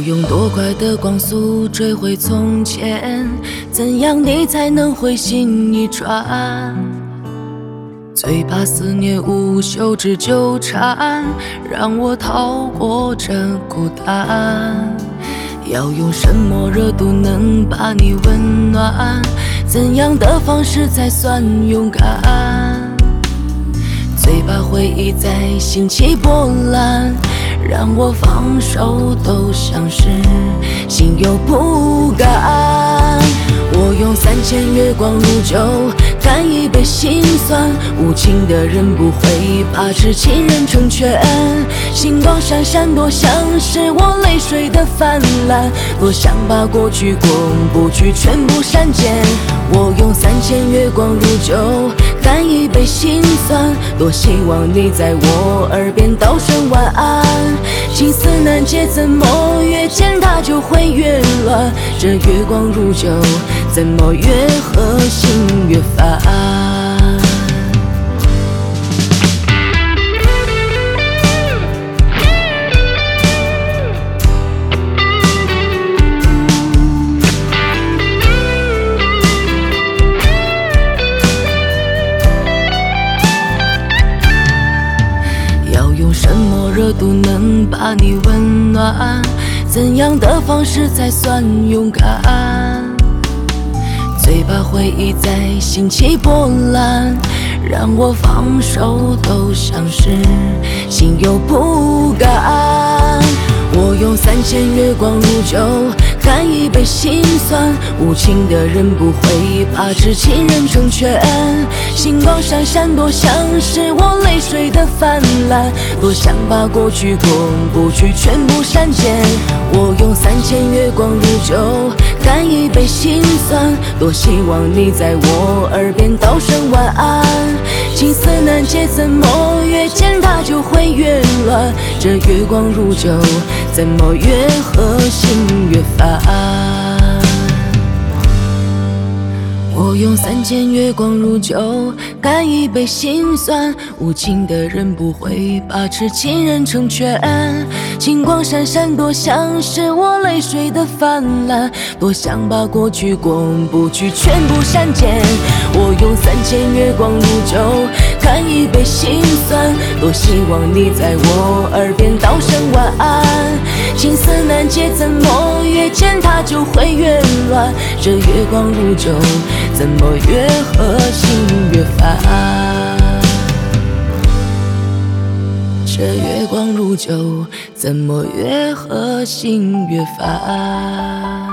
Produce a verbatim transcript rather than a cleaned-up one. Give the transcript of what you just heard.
用多快的光速追回从前？怎样你才能回心一转？最怕思念无休止纠缠，让我逃过这孤单。要用什么热度能把你温暖？怎样的方式才算勇敢？最怕回忆在心起波澜，让我放手都像是心有不甘。我用三千月光如酒，干一杯心酸。无情的人不会把痴情人成全。星光闪闪，多像是我泪水的泛滥，多想把过去过不去全部删减。我用三千月光如酒，干一杯心酸。多希望你在我耳边道声晚安。情丝难解，怎么越见它就会越乱？这月光如酒，怎么越喝心越烦？要用什么热度能把你温暖？怎样的方式才算勇敢？最怕回忆在心起波澜，让我放手都像是心有不甘。我用三千月光如酒，干一杯心酸。无情的人不会把痴情人成全。星光闪闪，多像是我泪水的泛滥，多想把过去过不去全部删减。我用三千月光如酒，干一杯心酸。多希望你在我耳边道声晚安。情丝难解，怎么越见它就会越乱？这月光如酒，怎么越喝心越烦？我用三千月光如酒，干一杯心酸。无情的人不会把痴情人成全。星光闪闪，多像是我泪水的泛滥，多想把过去过不去全部删减。我用三千月光如酒，干一杯心酸。多希望你在我耳边道声晚安。情丝难解，怎么越见它就会越乱？这月光如酒，怎么越喝心越烦？这月光如酒，怎么越喝心越烦？